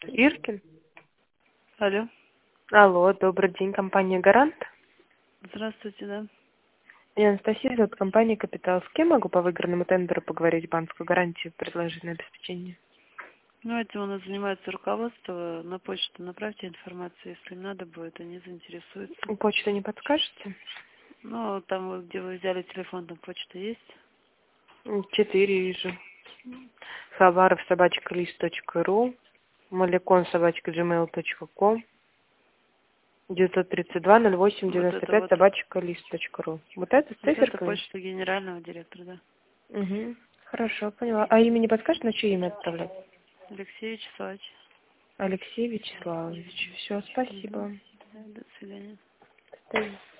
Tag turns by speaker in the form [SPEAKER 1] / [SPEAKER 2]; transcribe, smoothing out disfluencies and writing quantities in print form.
[SPEAKER 1] Иркин?
[SPEAKER 2] Алло.
[SPEAKER 1] Алло, добрый день, компания «Гарант».
[SPEAKER 2] Здравствуйте, да.
[SPEAKER 1] Я Анастасия, от компании «Капитал». С кем могу по выигранному тендеру поговорить, банковскую гарантию предложить на обеспечение?
[SPEAKER 2] Ну, этим у нас занимается руководство. На почту направьте информацию, если им надо будет, они заинтересуются.
[SPEAKER 1] Почту не подскажете?
[SPEAKER 2] Ну, там, где вы взяли телефон, там почта есть.
[SPEAKER 1] 4 вижу. Хабаров@лист.ру, маликон@gmail.com, 932-08-95
[SPEAKER 2] Вот
[SPEAKER 1] @лист.ру. Вот это с
[SPEAKER 2] это
[SPEAKER 1] циферками?
[SPEAKER 2] почта генерального директора, да.
[SPEAKER 1] Угу. Хорошо, поняла. А имя не подскажете, на чье имя отправлять?
[SPEAKER 2] Алексей Вячеславович.
[SPEAKER 1] Алексей Вячеславович. Все,
[SPEAKER 2] Мгм.
[SPEAKER 1] спасибо.
[SPEAKER 2] Да, до свидания.
[SPEAKER 1] До свидания.